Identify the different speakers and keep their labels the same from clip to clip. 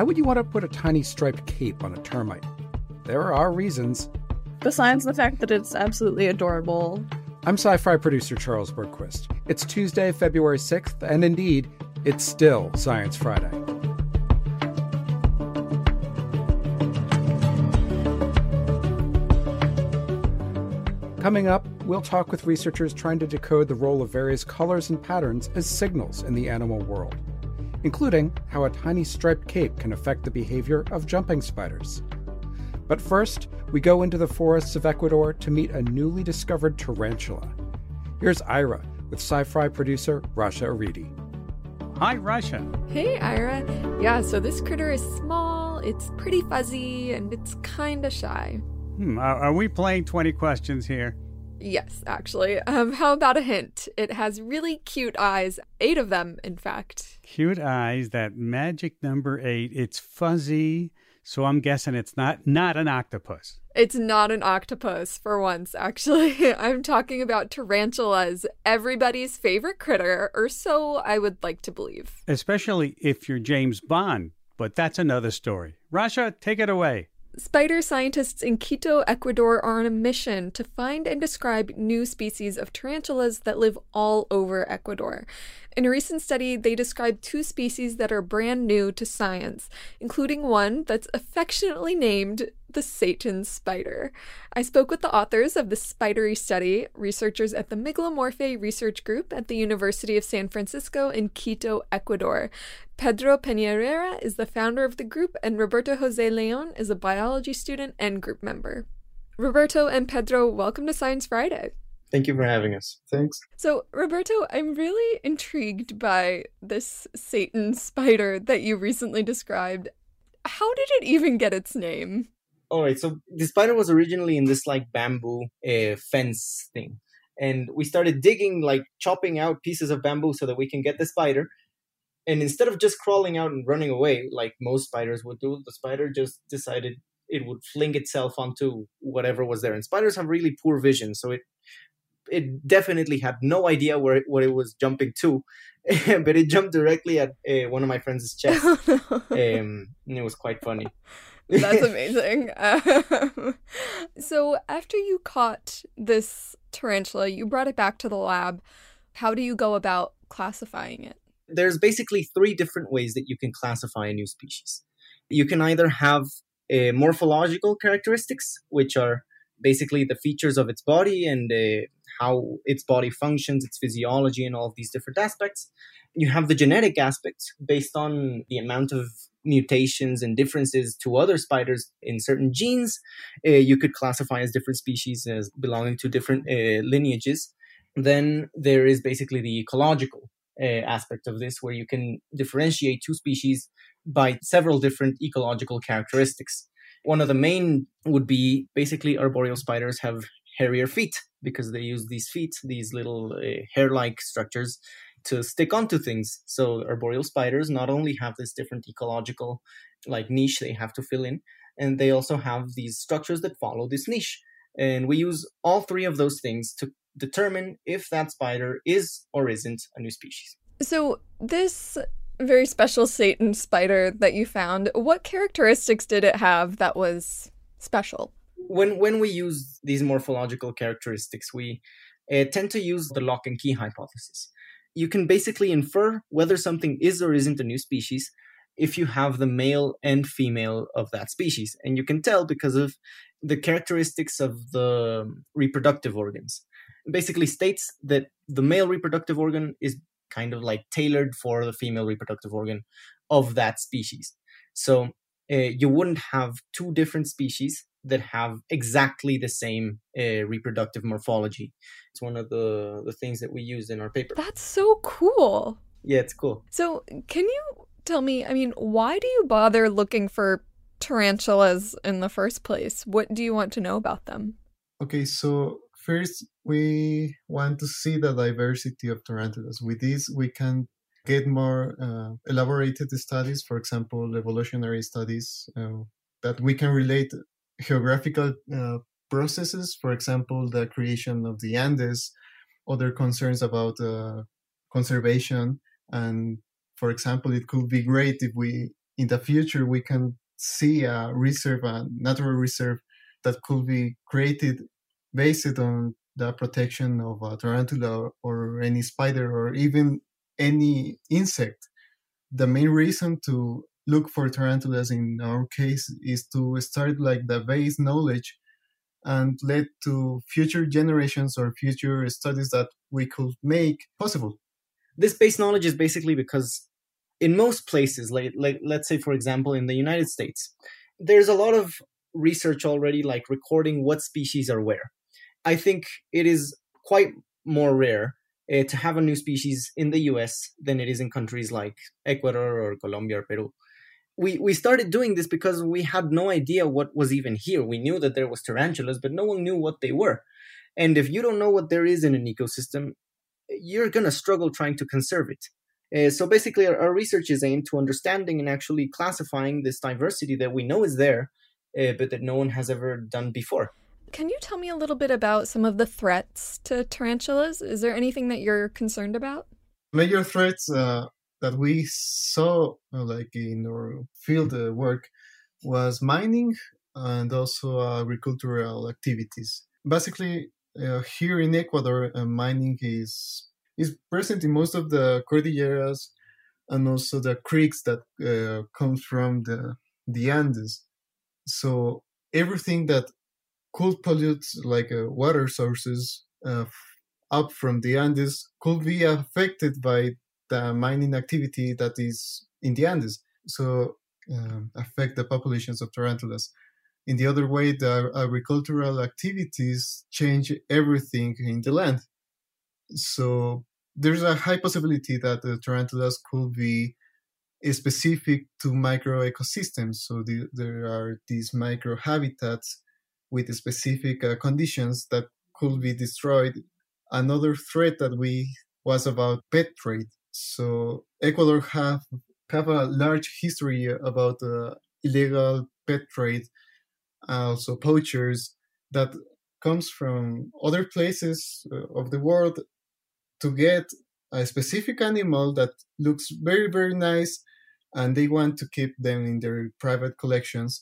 Speaker 1: would you want to put a tiny striped cape on a termite? There are reasons.
Speaker 2: Besides the fact that it's absolutely adorable.
Speaker 1: I'm sci-fi producer Charles Bergquist. It's Tuesday, February 6th, and indeed, it's still Science Friday. Coming up, we'll talk with researchers trying to decode the role of various colors and patterns as signals in the animal world, including how a tiny striped cape can affect the behavior of jumping spiders. But first, we go into the forests of Ecuador to meet a newly discovered tarantula. Here's Ira with sci-fi producer Rasha Aridi.
Speaker 3: Hi, Rasha.
Speaker 4: Hey, Ira. Yeah, so this critter is small, it's pretty fuzzy, and it's kinda shy.
Speaker 3: Are we playing 20 questions here?
Speaker 4: Yes, actually. How about a hint? It has really cute eyes, 8 of them, in fact.
Speaker 3: Cute eyes, that magic number 8. It's fuzzy, so I'm guessing it's not an octopus.
Speaker 4: It's not an octopus, for once, actually. I'm talking about tarantulas, everybody's favorite critter, or so I would like to believe.
Speaker 3: Especially if you're James Bond, but that's another story. Rasha, take it away.
Speaker 4: Spider scientists in Quito, Ecuador are on a mission to find and describe new species of tarantulas that live all over Ecuador. In a recent study, they described 2 species that are brand new to science, including one that's affectionately named the Satan spider. I spoke with the authors of the spidery study, researchers at the Miglomorphae Research Group at the University of San Francisco in Quito, Ecuador. Pedro Peñarera is the founder of the group, and Roberto Jose Leon is a biology student and group member. Roberto and Pedro, welcome to Science Friday.
Speaker 5: Thank you for having us. Thanks.
Speaker 4: So, Roberto, I'm really intrigued by this Satan spider that you recently described. How did it even get its name?
Speaker 5: All right, so the spider was originally in this bamboo fence thing. And we started digging, chopping out pieces of bamboo so that we can get the spider. And instead of just crawling out and running away like most spiders would do, the spider just decided it would fling itself onto whatever was there. And spiders have really poor vision, so it definitely had no idea what it was jumping to, but it jumped directly at one of my friends' chest. And it was quite funny.
Speaker 4: That's amazing. So after you caught this tarantula, you brought it back to the lab. How do you go about classifying it?
Speaker 5: There's basically 3 different ways that you can classify a new species. You can either have morphological characteristics, which are basically the features of its body and how its body functions, its physiology, and all of these different aspects. You have the genetic aspects based on the amount of mutations and differences to other spiders in certain genes. You could classify as different species as belonging to different lineages. Then there is basically the ecological aspect of this, where you can differentiate 2 species by several different ecological characteristics. One of the main would be basically arboreal spiders have hairier feet because they use these feet, these little hair-like structures, to stick onto things. So arboreal spiders not only have this different ecological niche they have to fill in, and they also have these structures that follow this niche. And we use all 3 of those things to determine if that spider is or isn't a new species.
Speaker 4: So this very special Satan spider that you found, what characteristics did it have that was special?
Speaker 5: When we use these morphological characteristics, we tend to use the lock and key hypothesis. You can basically infer whether something is or isn't a new species if you have the male and female of that species. And you can tell because of the characteristics of the reproductive organs. It basically states that the male reproductive organ is kind of tailored for the female reproductive organ of that species. So you wouldn't have 2 different species that have exactly the same reproductive morphology. It's one of the things that we use in our paper.
Speaker 4: That's so cool.
Speaker 5: Yeah, it's cool.
Speaker 4: So can you tell me, why do you bother looking for tarantulas in the first place? What do you want to know about them?
Speaker 6: Okay, so first we want to see the diversity of tarantulas. With this, we can get more elaborated studies, for example, evolutionary studies that we can relate geographical processes, for example, the creation of the Andes, other concerns about conservation. And for example, it could be great if we in the future we can see a natural reserve that could be created based on the protection of a tarantula or any spider or even any insect. The main reason to look for tarantulas in our case is to start like the base knowledge and lead to future generations or future studies that we could make possible.
Speaker 5: This base knowledge is basically because in most places, like let's say, for example, in the United States, there's a lot of research already, like recording what species are where. I think it is quite more rare to have a new species in the US than it is in countries like Ecuador or Colombia or Peru. We started doing this because we had no idea what was even here. We knew that there was tarantulas, but no one knew what they were. And if you don't know what there is in an ecosystem, you're going to struggle trying to conserve it. So basically, our research is aimed to understanding and actually classifying this diversity that we know is there, but that no one has ever done before.
Speaker 4: Can you tell me a little bit about some of the threats to tarantulas? Is there anything that you're concerned about?
Speaker 6: Major threats that we saw like in our field work was mining and also agricultural activities. Basically, here in Ecuador, mining is present in most of the cordilleras and also the creeks that comes from the Andes. So everything that could pollute like water sources up from the Andes could be affected by the mining activity that is in the Andes, so affect the populations of tarantulas. In the other way, the agricultural activities change everything in the land. So there's a high possibility that the tarantulas could be specific to microecosystems. So there are these microhabitats with specific conditions that could be destroyed. Another threat that was about pet trade. So Ecuador have a large history about illegal pet trade, also poachers that comes from other places of the world to get a specific animal that looks very, very nice, and they want to keep them in their private collections.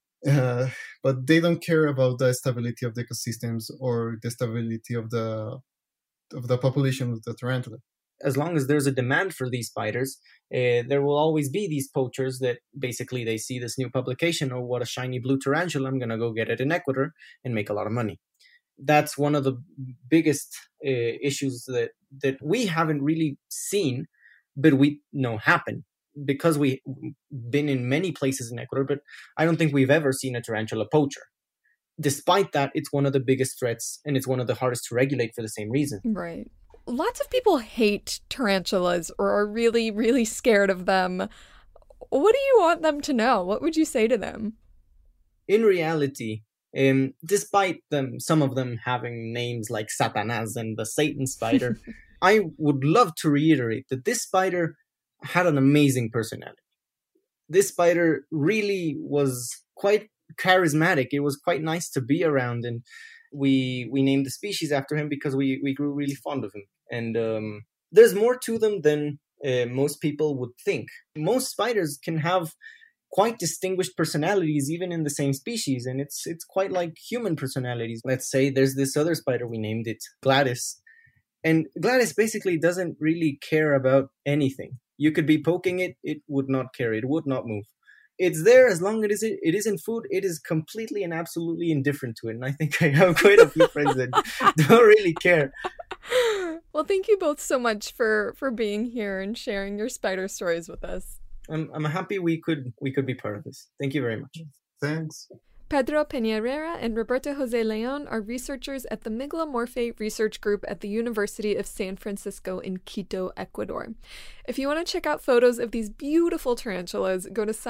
Speaker 6: But they don't care about the stability of the ecosystems or the stability of the population of the tarantula.
Speaker 5: As long as there's a demand for these spiders, there will always be these poachers that basically they see this new publication, oh, what a shiny blue tarantula, I'm going to go get it in Ecuador and make a lot of money. That's one of the biggest issues that we haven't really seen, but we know happen because we've been in many places in Ecuador, but I don't think we've ever seen a tarantula poacher. Despite that, it's one of the biggest threats and it's one of the hardest to regulate for the same reason.
Speaker 4: Right. Lots of people hate tarantulas or are really, really scared of them. What do you want them to know? What would you say to them?
Speaker 5: In reality, despite some of them having names like Satanas and the Satan spider, I would love to reiterate that this spider had an amazing personality. This spider really was quite charismatic. It was quite nice to be around, and we named the species after him because we grew really fond of him. And there's more to them than most people would think. Most spiders can have quite distinguished personalities even in the same species, and it's quite like human personalities. Let's say there's this other spider, we named it Gladys, and Gladys basically doesn't really care about anything. You could be poking it, it would not care, it would not move. It's there as long as it isn't food. It is completely and absolutely indifferent to it. And I think I have quite a few friends that don't really care.
Speaker 4: Well, thank you both so much for being here and sharing your spider stories with us.
Speaker 5: I'm happy we could be part of this. Thank you very much.
Speaker 6: Thanks.
Speaker 4: Pedro Peña-Herrera and Roberto Jose Leon are researchers at the Miglomorphae Research Group at the University of San Francisco in Quito, Ecuador. If you want to check out photos of these beautiful tarantulas, go to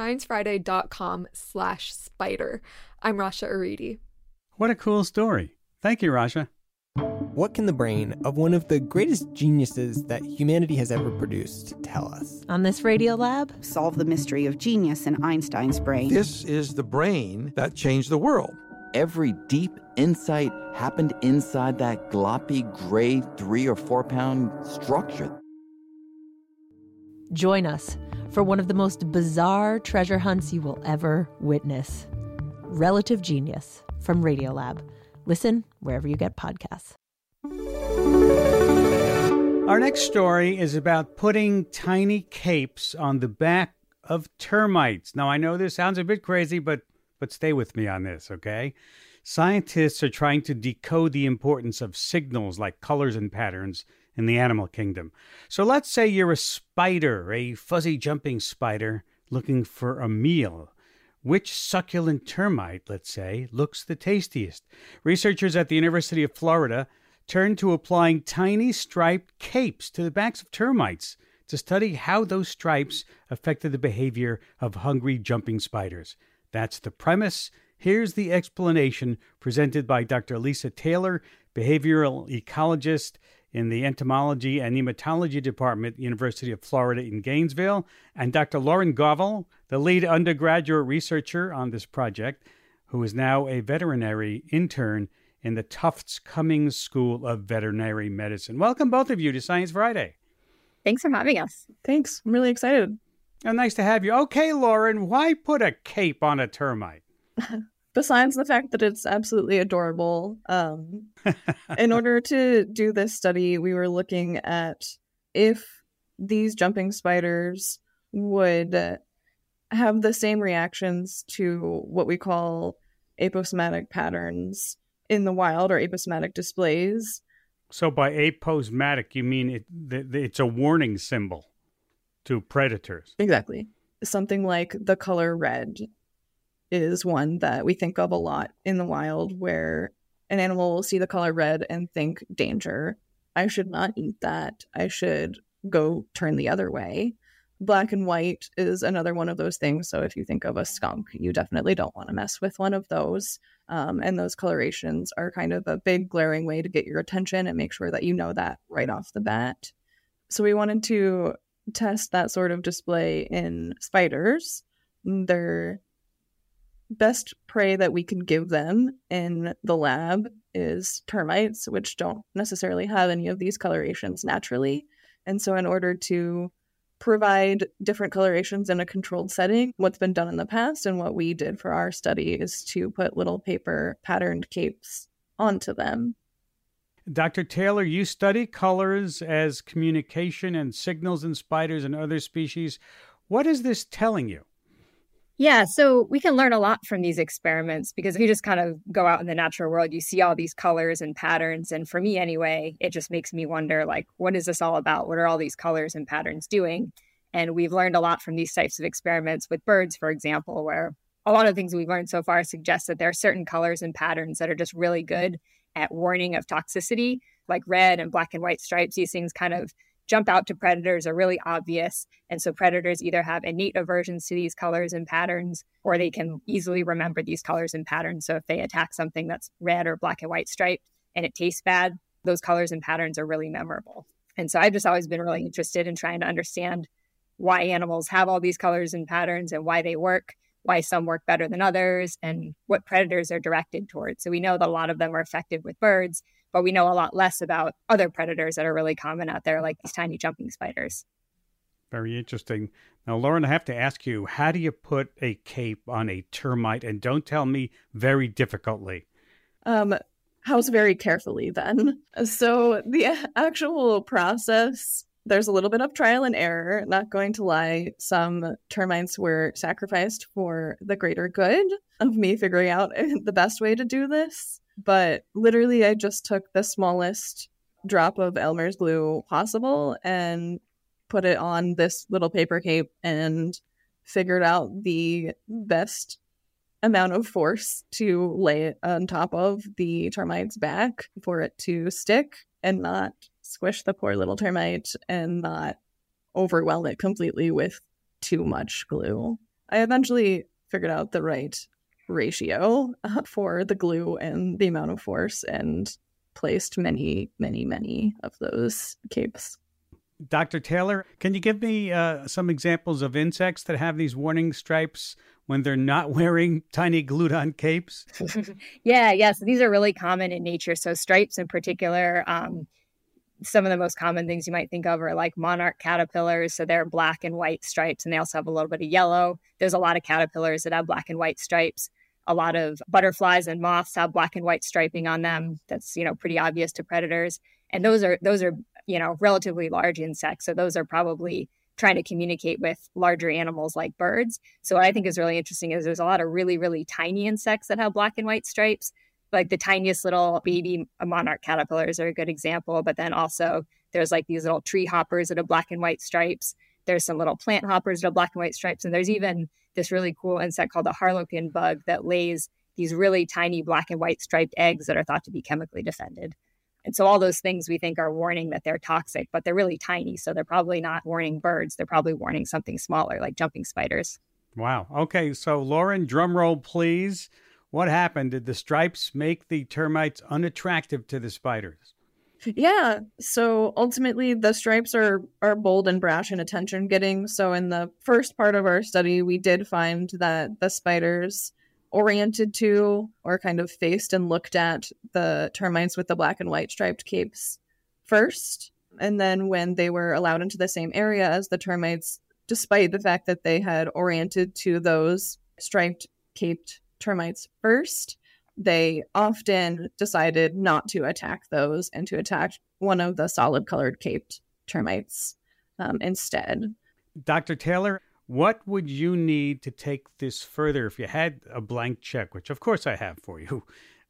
Speaker 4: sciencefriday.com/spider. I'm Rasha Aridi.
Speaker 3: What a cool story. Thank you, Rasha.
Speaker 7: What can the brain of one of the greatest geniuses that humanity has ever produced tell us?
Speaker 8: On this Radiolab,
Speaker 9: solve the mystery of genius in Einstein's brain.
Speaker 10: This is the brain that changed the world.
Speaker 11: Every deep insight happened inside that gloppy, gray 3 or 4 pound structure.
Speaker 8: Join us for one of the most bizarre treasure hunts you will ever witness. Relative Genius from Radiolab. Listen wherever you get podcasts.
Speaker 3: Our next story is about putting tiny capes on the back of termites. Now, I know this sounds a bit crazy, but stay with me on this, okay? Scientists are trying to decode the importance of signals like colors and patterns in the animal kingdom. So let's say you're a spider, a fuzzy jumping spider, looking for a meal. Which succulent termite, let's say, looks the tastiest? Researchers at the University of Florida turned to applying tiny striped capes to the backs of termites to study how those stripes affected the behavior of hungry jumping spiders. That's the premise. Here's the explanation presented by Dr. Lisa Taylor, behavioral ecologist in the Entomology and Nematology Department, University of Florida in Gainesville, and Dr. Lauren Govell, the lead undergraduate researcher on this project, who is now a veterinary intern in the Tufts Cummings School of Veterinary Medicine. Welcome, both of you, to Science Friday.
Speaker 2: Thanks for having us. Thanks. I'm really excited.
Speaker 3: Oh, nice to have you. Okay, Lauren, why put a cape on a termite?
Speaker 2: Besides the fact that it's absolutely adorable, in order to do this study, we were looking at if these jumping spiders would have the same reactions to what we call aposematic patterns in the wild, or aposematic displays.
Speaker 3: So by aposematic, you mean it's a warning symbol to predators?
Speaker 2: Exactly. Something like the color red is one that we think of a lot in the wild, where an animal will see the color red and think, danger. I should not eat that. I should go turn the other way. Black and white is another one of those things. So if you think of a skunk, you definitely don't want to mess with one of those. And those colorations are kind of a big glaring way to get your attention and make sure that you know that right off the bat. So we wanted to test that sort of display in spiders. Their best prey that we can give them in the lab is termites, which don't necessarily have any of these colorations naturally. And so in order to provide different colorations in a controlled setting, what's been done in the past and what we did for our study is to put little paper patterned capes onto them.
Speaker 3: Dr. Taylor, you study colors as communication and signals in spiders and other species. What is this telling you?
Speaker 12: Yeah, so we can learn a lot from these experiments, because if you just kind of go out in the natural world, you see all these colors and patterns. And for me anyway, it just makes me wonder, like, what is this all about? What are all these colors and patterns doing? And we've learned a lot from these types of experiments with birds, for example, where a lot of things we've learned so far suggest that there are certain colors and patterns that are just really good at warning of toxicity, like red and black and white stripes. These things kind of jump out to predators, are really obvious. And so predators either have innate aversions to these colors and patterns, or they can easily remember these colors and patterns. So if they attack something that's red or black and white striped and it tastes bad, those colors and patterns are really memorable. And so I've just always been really interested in trying to understand why animals have all these colors and patterns and why they work, why some work better than others, and what predators are directed towards. So we know that a lot of them are effective with birds, but we know a lot less about other predators that are really common out there, like these tiny jumping spiders.
Speaker 3: Very interesting. Now, Lauren, I have to ask you, how do you put a cape on a termite? And don't tell me very difficultly.
Speaker 2: How's very carefully then? So the actual process, there's a little bit of trial and error, not going to lie. Some termites were sacrificed for the greater good of me figuring out the best way to do this. But literally, I just took the smallest drop of Elmer's glue possible and put it on this little paper cape and figured out the best amount of force to lay it on top of the termite's back for it to stick and not squish the poor little termite and not overwhelm it completely with too much glue. I eventually figured out the right ratio for the glue and the amount of force and placed many, many, many of those capes.
Speaker 3: Dr. Taylor, can you give me some examples of insects that have these warning stripes when they're not wearing tiny glued-on capes?
Speaker 12: Yeah. So these are really common in nature. So stripes in particular, Some of the most common things you might think of are like monarch caterpillars. So they're black and white stripes, and they also have a little bit of yellow. There's a lot of caterpillars that have black and white stripes. A lot of butterflies and moths have black and white striping on them. That's, pretty obvious to predators. And those are, relatively large insects. So those are probably trying to communicate with larger animals like birds. So what I think is really interesting is there's a lot of really, really tiny insects that have black and white stripes. Like the tiniest little baby monarch caterpillars are a good example. But then also there's like these little tree hoppers that have black and white stripes. There's some little plant hoppers that have black and white stripes. And there's even this really cool insect called the harlequin bug that lays these really tiny black and white striped eggs that are thought to be chemically defended. And so all those things we think are warning that they're toxic, but they're really tiny. So they're probably not warning birds. They're probably warning something smaller like jumping spiders.
Speaker 3: Wow. Okay. So Lauren, drum roll, please. What happened? Did the stripes make the termites unattractive to the spiders?
Speaker 2: Yeah. So ultimately, the stripes are bold and brash and attention-getting. So in the first part of our study, we did find that the spiders oriented to or kind of faced and looked at the termites with the black and white striped capes first. And then when they were allowed into the same area as the termites, despite the fact that they had oriented to those striped caped termites first, they often decided not to attack those and to attack one of the solid colored caped termites instead. Dr.
Speaker 3: Taylor, what would you need to take this further if you had a blank check, which of course I have for you?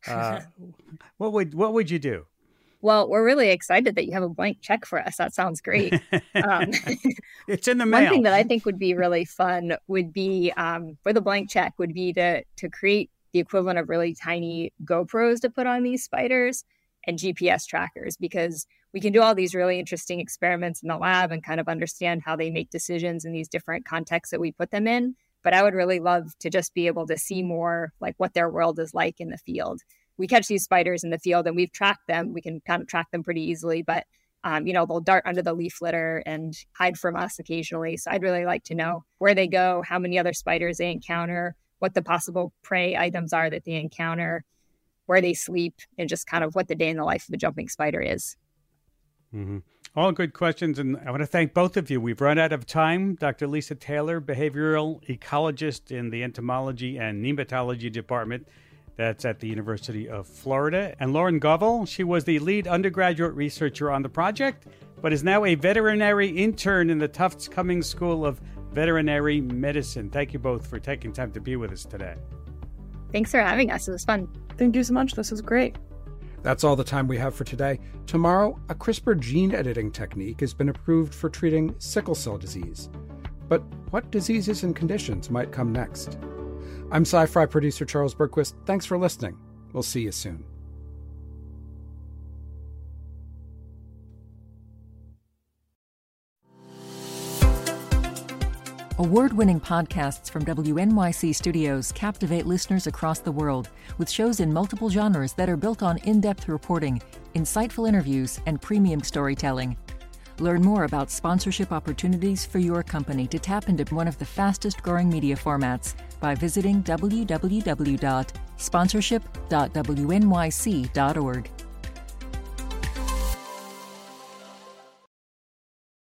Speaker 3: What would you do?
Speaker 12: Well, we're really excited that you have a blank check for us. That sounds great.
Speaker 3: It's in the mail.
Speaker 12: One thing that I think would be really fun would be, for the blank check, would be to create the equivalent of really tiny GoPros to put on these spiders and GPS trackers, because we can do all these really interesting experiments in the lab and kind of understand how they make decisions in these different contexts that we put them in. But I would really love to just be able to see more like what their world is like in the field. We catch these spiders in the field and we've tracked them. We can kind of track them pretty easily, but they'll dart under the leaf litter and hide from us occasionally. So I'd really like to know where they go, how many other spiders they encounter, what the possible prey items are that they encounter, where they sleep, and just kind of what the day in the life of a jumping spider is.
Speaker 3: Mm-hmm. All good questions, and I want to thank both of you. We've run out of time. Dr. Lisa Taylor, behavioral ecologist in the entomology and nematology department. That's at the University of Florida. And Lauren Govil, she was the lead undergraduate researcher on the project, but is now a veterinary intern in the Tufts Cummings School of Veterinary Medicine. Thank you both for taking time to be with us today.
Speaker 12: Thanks for having us. It was fun.
Speaker 2: Thank you so much. This was great.
Speaker 1: That's all the time we have for today. Tomorrow, a CRISPR gene editing technique has been approved for treating sickle cell disease. But what diseases and conditions might come next? I'm Sci-Fi producer Charles Bergquist. Thanks for listening. We'll see you soon.
Speaker 13: Award-winning podcasts from WNYC Studios captivate listeners across the world with shows in multiple genres that are built on in-depth reporting, insightful interviews, and premium storytelling. Learn more about sponsorship opportunities for your company to tap into one of the fastest-growing media formats by visiting www.sponsorship.wnyc.org.